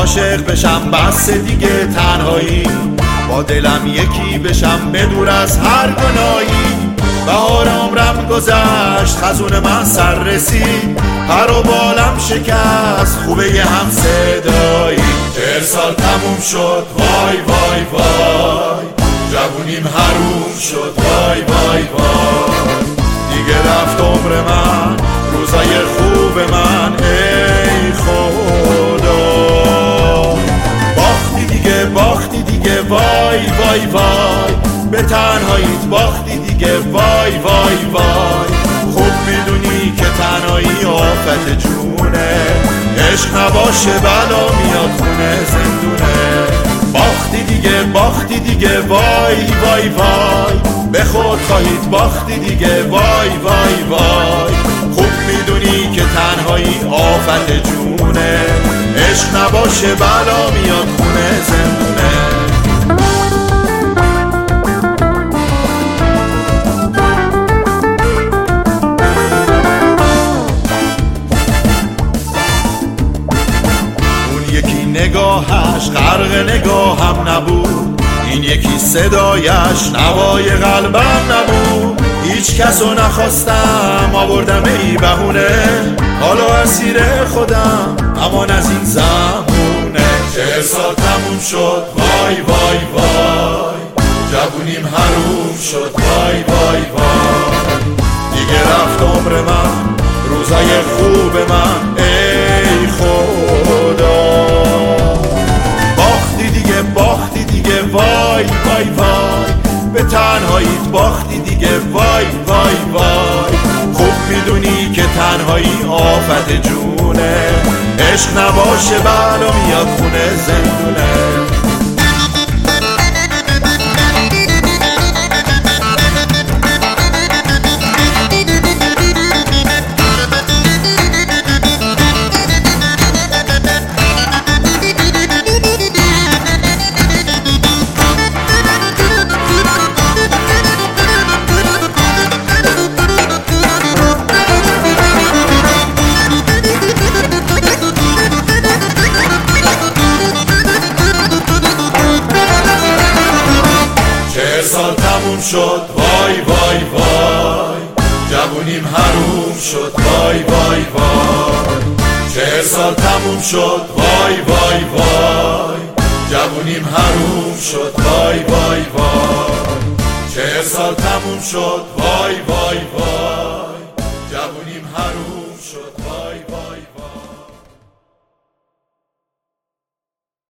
عاشق بشم بس دیگه تنهایی، با دلم یکی بشم بدور از هر گناهی. بهار عمرم گذشت خزون من سر رسید، پر و بالم شکست خوبه یه هم صدایی. 40 سال تموم شد وای وای وای، جوونیم حروم شد وای وای وای. دیگه رفت عمر من، روزای خوب من، ای خدا. باختی دیگه باختی دیگه وای وای وای، به تنهاییت باختی دیگه وای وای وای. خوب میدونی که تنهایی آفت جونه، عشق نباشه بلا میاد خونه زندونه. باختی دیگه باختی دیگه وای وای وای، به خود خواهید باختی دیگه وای وای وای. خوب میدونی که تنهایی آفت جونه، عشق نباشه بلا میاد خونه زندونه. نگاهش غرق نگاهم نبود، این یکی صدایش نوای قلبم نبود. هیچ کسو نخواستم آوردم ای بهونه، حالا اسیر خودم امان از این زمونه. 40 سال تموم شد وای وای وای، جوونیم حروم شد وای وای وای. دیگه رفت عمر من، روزای خوب من، ای خدا. باختی دیگه وای وای وای، به تنهاییت باختی دیگه وای وای وای. خوب میدونی که تنهایی آفت جونه، عشق نباشه بلا میاد خونه زندونه. سال تموم شد وای وای وای، جوونیم حروم شد وای وای وای. 40 سال تموم شد وای وای وای، جوونیم حروم شد وای وای وای. 40 سال تموم شد وای وای وای، جوونیم حروم